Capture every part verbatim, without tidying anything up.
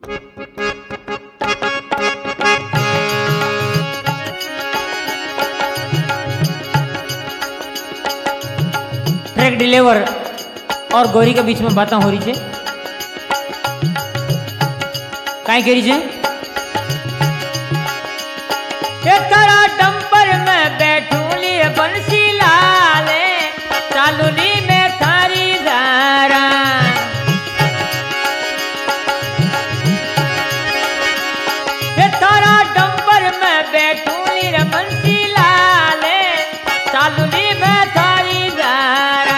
Track deliver और गौरी के बीच में बातें हो रही है। काई कह रही है? तेरा डंपर में बैठूली बंसी लाले चालूली में थारी जारा। तेरा डंपर में बैठूली बंसी लाले चालूली में थारी जारा।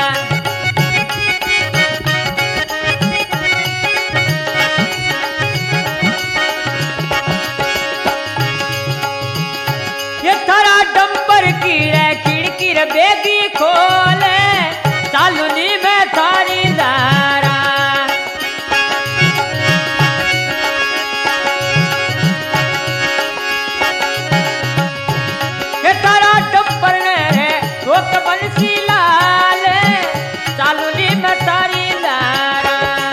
थारा डंपर की रे खिड़की रे बेगी खोले चालूनी में थारी जारा। ये थारा डंपर ने रे वो बंसी लाले चालूनी में थारी जारा।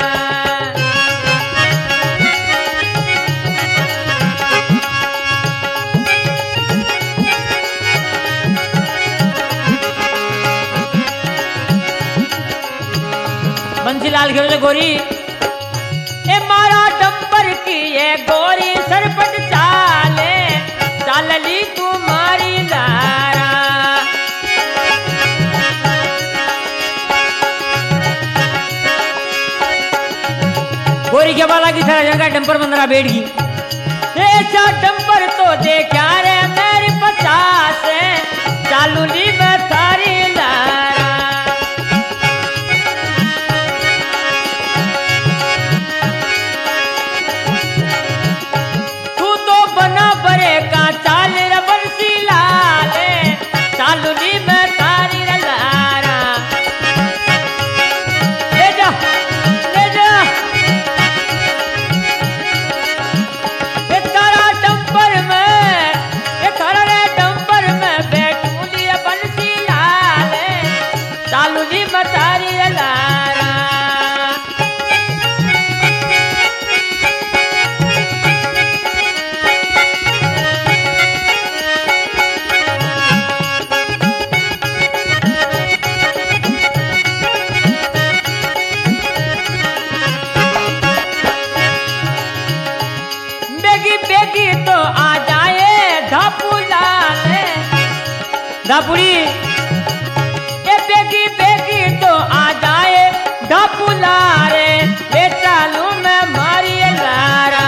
बंसीलाल घेरो गोरी ए मारा डंपर की ये गोरी सरपट चाले चालली तुम्हारी लारा। गोरी के बाला की तरह जगह डंपर बंदरा बैठ गई। ऐसा डंपर तो देखा रे मेरी पचास चालूली में थारी लारा। का चाल रे बंसी लाले चालूली में थारी लारा। ले जा ले जा ये तारा डंपर में ये तारा रे डंपर में बैठूली बंसी लाले चालूली में थारी लारा। बेगी तो आ जाए धापुलाले धापुड़ी ए बेगी बेगी तो आ जाए धापुलारे ये चालू में मारी लारा।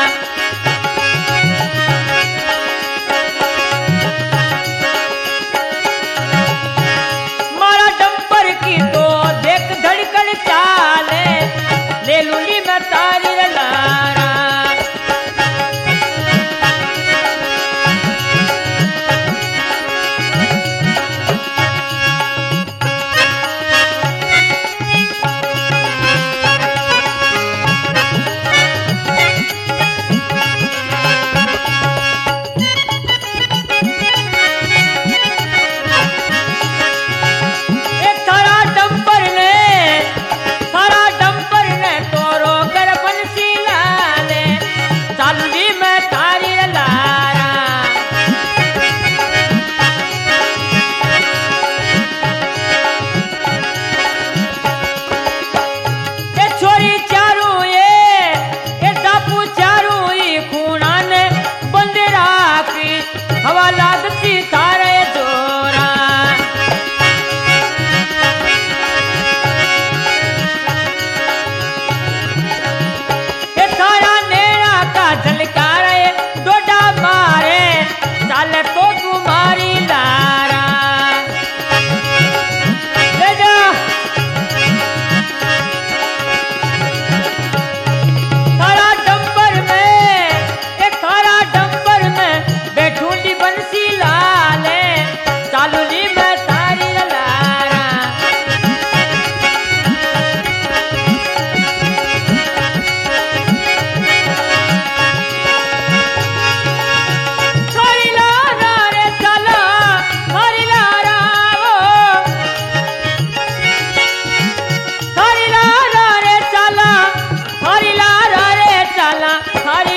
मारा डंपर की तो देख धड़कन चाले ले लूली में तारी लारा। थारा डंपर ने थारा डंपर ने तोरो कर बंसी जाला हर